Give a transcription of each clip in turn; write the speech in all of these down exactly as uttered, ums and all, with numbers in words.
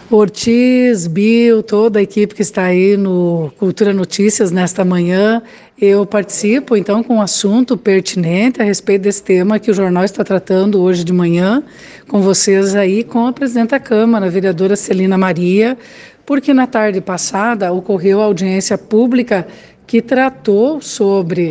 Ortiz, Bill, toda a equipe que está aí no Cultura Notícias nesta manhã, eu participo então com um assunto pertinente a respeito desse tema que o jornal está tratando hoje de manhã com vocês aí, com a presidente da Câmara, a vereadora Celina Maria, porque na tarde passada ocorreu a audiência pública que tratou sobre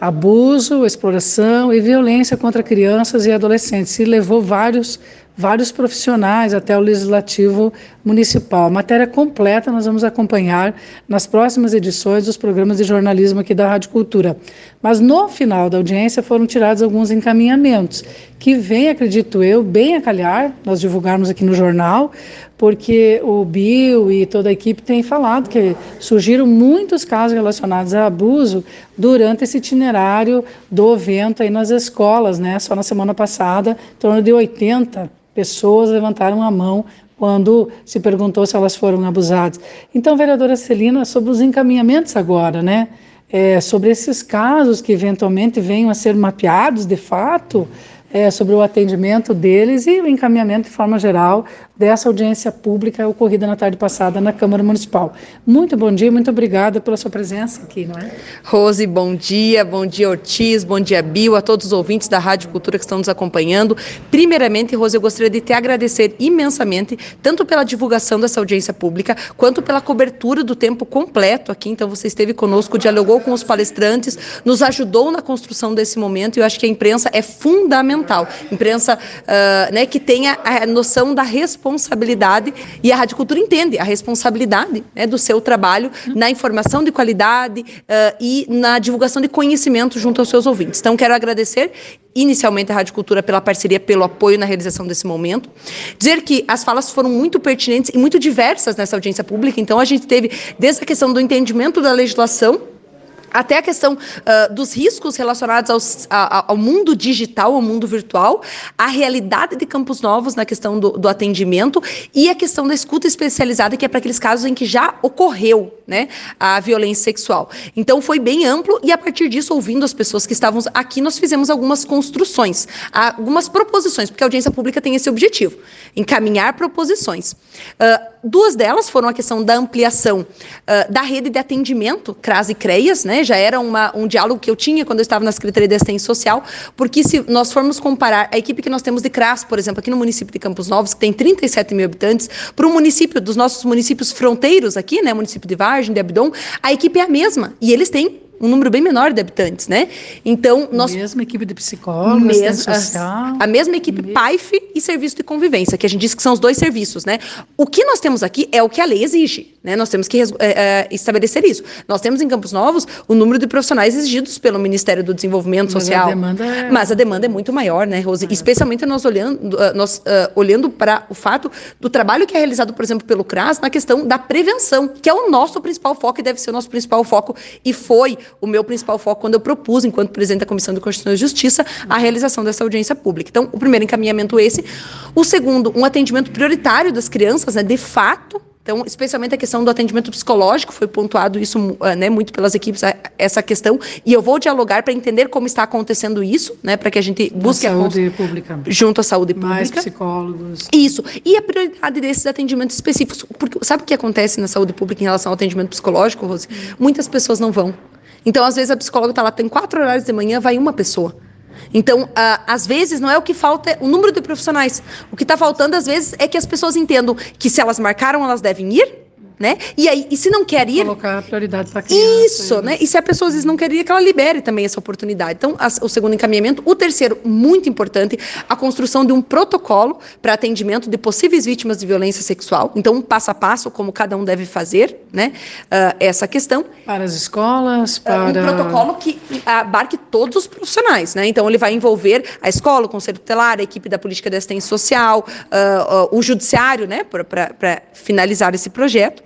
abuso, exploração e violência contra crianças e adolescentes e levou vários vários profissionais até o Legislativo Municipal. A matéria completa nós vamos acompanhar nas próximas edições dos programas de jornalismo aqui da Rádio Cultura. Mas no final da audiência foram tirados alguns encaminhamentos que vem, acredito eu, bem a calhar, nós divulgarmos aqui no jornal, porque o Bill e toda a equipe têm falado que surgiram muitos casos relacionados a abuso durante esse itinerário do evento aí nas escolas, né? Só na semana passada, em torno de oitenta pessoas levantaram a mão quando se perguntou se elas foram abusadas. Então, vereadora Celina, sobre os encaminhamentos agora, né? É, sobre esses casos que eventualmente venham a ser mapeados de fato, é, sobre o atendimento deles e o encaminhamento de forma geral dessa audiência pública ocorrida na tarde passada na Câmara Municipal. Muito bom dia, muito obrigada pela sua presença aqui, não é? Rose, bom dia, bom dia Ortiz, bom dia Bill, a todos os ouvintes da Rádio Cultura que estão nos acompanhando. Primeiramente, Rose, eu gostaria de te agradecer imensamente, tanto pela divulgação dessa audiência pública, quanto pela cobertura do tempo completo aqui. Então, você esteve conosco, dialogou com os palestrantes, nos ajudou na construção desse momento, e eu acho que a imprensa é fundamental. Imprensa uh, né, que tenha a noção da responsabilidade, e a Rádio Cultura entende a responsabilidade, né, do seu trabalho na informação de qualidade uh, e na divulgação de conhecimento junto aos seus ouvintes. Então, quero agradecer inicialmente a Rádio Cultura pela parceria, pelo apoio na realização desse momento. Dizer que as falas foram muito pertinentes e muito diversas nessa audiência pública. Então, a gente teve desde a questão do entendimento da legislação, até a questão uh, dos riscos relacionados aos, a, ao mundo digital, ao mundo virtual, a realidade de Campos Novos na questão do, do atendimento e a questão da escuta especializada, que é para aqueles casos em que já ocorreu, né, a violência sexual. Então, foi bem amplo, e a partir disso, ouvindo as pessoas que estavam aqui, nós fizemos algumas construções, algumas proposições, porque a audiência pública tem esse objetivo, encaminhar proposições. Uh, duas delas foram a questão da ampliação uh, da rede de atendimento, CRAS e CREAS, né, já era uma, um diálogo que eu tinha quando eu estava na Secretaria de Assistência Social, porque se nós formos comparar a equipe que nós temos de CRAS, por exemplo, aqui no município de Campos Novos, que tem trinta e sete mil habitantes, para o município dos nossos municípios fronteiros aqui, né, município de Vargem, de Abdon, a equipe é a mesma, e eles têm um número bem menor de habitantes, né? Então, nós... Mesma equipe de psicólogos, assistência social... A, a mesma equipe P A I F e serviço de convivência, que a gente diz que são os dois serviços, né? O que nós temos aqui é o que a lei exige, né? Nós temos que é, é, estabelecer isso. Nós temos em Campos Novos o número de profissionais exigidos pelo Ministério do Desenvolvimento Mas Social. A demanda é... Mas a demanda é muito maior, né, Rose? É. Especialmente nós olhando, nós, uh, olhando para o fato do trabalho que é realizado, por exemplo, pelo CRAS na questão da prevenção, que é o nosso principal foco e deve ser o nosso principal foco, e foi o meu principal foco quando eu propus, enquanto presidente da Comissão de Constituição e Justiça, a realização dessa audiência pública. Então, o primeiro encaminhamento esse. O segundo, um atendimento prioritário das crianças, né, de fato. Então, especialmente a questão do atendimento psicológico, foi pontuado isso, né, muito pelas equipes, essa questão, e eu vou dialogar para entender como está acontecendo isso, né, para que a gente busque a saúde a pública. Junto à saúde pública. Mais psicólogos. Isso. E a prioridade desses atendimentos específicos, porque sabe o que acontece na saúde pública em relação ao atendimento psicológico, Rose? Hum. Muitas pessoas não vão. Então, às vezes, a psicóloga está lá, tem quatro horários de manhã, vai uma pessoa. Então, ah, às vezes, não é o que falta, é o número de profissionais. O que está faltando, às vezes, é que as pessoas entendam que se elas marcaram, elas devem ir, né? E aí, e se não quer ir... Colocar a prioridade para a criança. Isso, né? E se a pessoa, às vezes, não quer ir, que ela libere também essa oportunidade. Então, as, o segundo encaminhamento. O terceiro, muito importante, a construção de um protocolo para atendimento de possíveis vítimas de violência sexual. Então, um passo a passo, como cada um deve fazer, né? Uh, essa questão. Para as escolas, para... Um protocolo que abarque todos os profissionais, né? Então, ele vai envolver a escola, o conselho tutelar, a equipe da política de assistência social, uh, uh, o judiciário, né? Para finalizar esse projeto.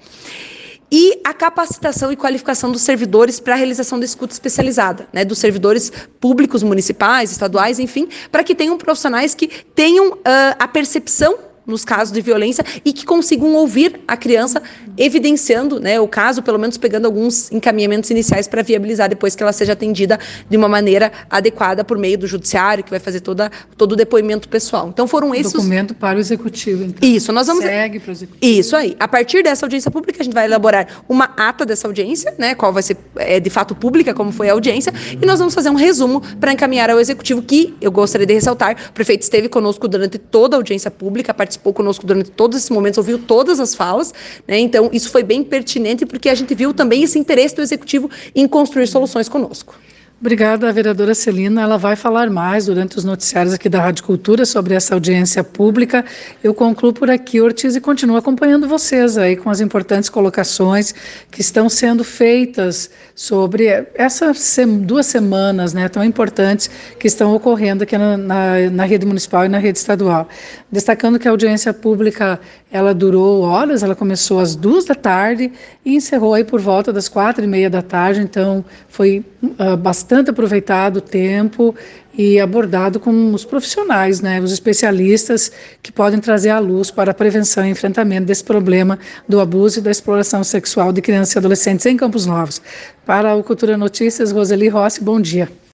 E a capacitação e qualificação dos servidores para a realização da escuta especializada, né, dos servidores públicos, municipais, estaduais, enfim, para que tenham profissionais que tenham uh, a percepção nos casos de violência e que consigam ouvir a criança evidenciando, né, o caso, pelo menos pegando alguns encaminhamentos iniciais para viabilizar depois que ela seja atendida de uma maneira adequada por meio do judiciário, que vai fazer toda, todo o depoimento pessoal. Então foram esses... Documento para o executivo, então. Isso, nós vamos... Segue para o executivo. Isso aí. A partir dessa audiência pública, a gente vai elaborar uma ata dessa audiência, né, qual vai ser é, de fato pública, como foi a audiência, e nós vamos fazer um resumo para encaminhar ao executivo, que eu gostaria de ressaltar, o prefeito esteve conosco durante toda a audiência pública, participou conosco durante todos esses momentos, ouviu todas as falas, né, então isso foi bem pertinente, porque a gente viu também esse interesse do executivo em construir soluções conosco. Obrigada, vereadora Celina. Ela vai falar mais durante os noticiários aqui da Rádio Cultura sobre essa audiência pública. Eu concluo por aqui, Ortiz, e continuo acompanhando vocês aí com as importantes colocações que estão sendo feitas sobre essas sem, duas semanas, né, tão importantes que estão ocorrendo aqui na, na, na rede municipal e na rede estadual. Destacando que a audiência pública, ela durou horas, ela começou às duas da tarde e encerrou aí por volta das quatro e meia da tarde, então foi uh, bastante aproveitado o tempo e abordado com os profissionais, né, os especialistas que podem trazer à luz para a prevenção e enfrentamento desse problema do abuso e da exploração sexual de crianças e adolescentes em Campos Novos. Para o Cultura Notícias, Roseli Rossi, bom dia.